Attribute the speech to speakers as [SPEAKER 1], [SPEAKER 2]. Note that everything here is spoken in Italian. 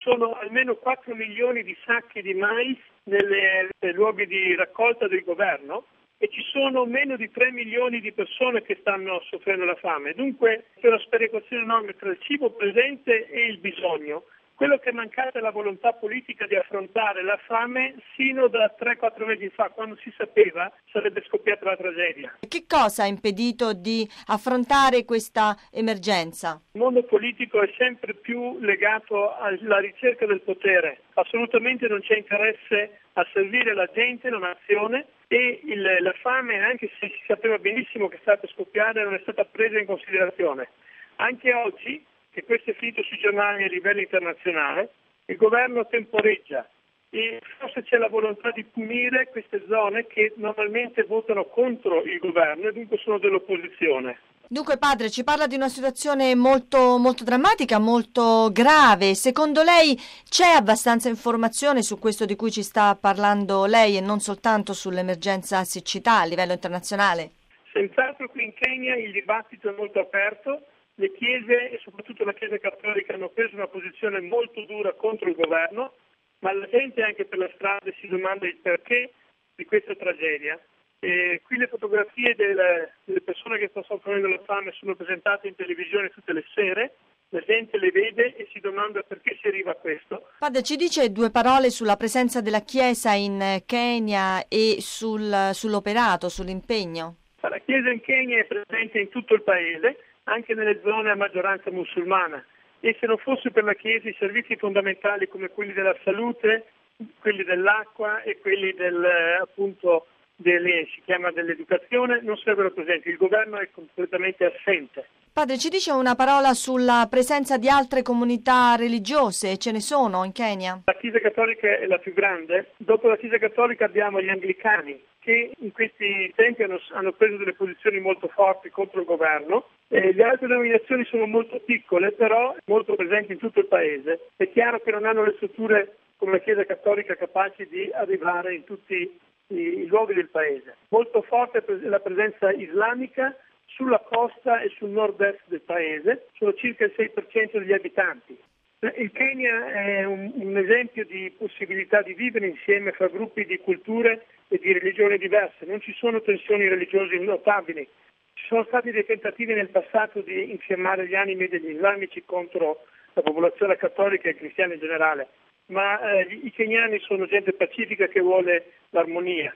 [SPEAKER 1] sono almeno 4 milioni di sacchi di mais nei luoghi di raccolta del governo e ci sono meno di 3 milioni di persone che stanno soffrendo la fame. Dunque c'è una sperequazione enorme tra il cibo presente e il bisogno. Quello che è mancato è la volontà politica di affrontare la fame sino da 3-4 mesi fa, quando si sapeva sarebbe scoppiata la tragedia.
[SPEAKER 2] Che cosa ha impedito di affrontare questa emergenza?
[SPEAKER 1] Il mondo politico è sempre più legato alla ricerca del potere. Assolutamente non c'è interesse a servire la gente, la nazione, e la fame, anche se si sapeva benissimo che stava per scoppiare, non è stata presa in considerazione. Anche oggi, che questo è finito sui giornali a livello internazionale, il governo temporeggia e forse c'è la volontà di punire queste zone che normalmente votano contro il governo e dunque sono dell'opposizione.
[SPEAKER 2] Dunque padre, ci parla di una situazione molto, molto drammatica, molto grave. Secondo lei c'è abbastanza informazione su questo di cui ci sta parlando lei e non soltanto sull'emergenza siccità a livello internazionale?
[SPEAKER 1] Senz'altro qui in Kenya il dibattito è molto aperto. Le chiese e soprattutto la Chiesa Cattolica hanno preso una posizione molto dura contro il governo, ma la gente anche per le strade si domanda il perché di questa tragedia. E qui le fotografie delle persone che stanno soffrendo la fame sono presentate in televisione tutte le sere, la gente le vede e si domanda perché si arriva a questo.
[SPEAKER 2] Padre, ci dice 2 parole sulla presenza della Chiesa in Kenya e sull'operato, sull'impegno?
[SPEAKER 1] La Chiesa in Kenya è presente in tutto il paese, anche nelle zone a maggioranza musulmana, e se non fosse per la Chiesa i servizi fondamentali come quelli della salute, quelli dell'acqua e quelli si chiama dell'educazione, non sarebbero presenti. Il governo è completamente assente.
[SPEAKER 2] Padre, ci dice una parola sulla presenza di altre comunità religiose, ce ne sono in Kenya?
[SPEAKER 1] La Chiesa Cattolica è la più grande, dopo la Chiesa Cattolica abbiamo gli anglicani che in questi tempi hanno preso delle posizioni molto forti contro il governo. Le altre denominazioni sono molto piccole, però molto presenti in tutto il paese. È chiaro che non hanno le strutture come la Chiesa Cattolica capaci di arrivare in tutti i luoghi del paese. Molto forte è la presenza islamica sulla costa e sul nord-est del paese, sono circa il 6% degli abitanti. Il Kenya è un esempio di possibilità di vivere insieme fra gruppi di culture e di religioni diverse. Non ci sono tensioni religiose notabili. Ci sono stati dei tentativi nel passato di infiammare gli animi degli islamici contro la popolazione cattolica e cristiana in generale, ma i keniani sono gente pacifica che vuole l'armonia.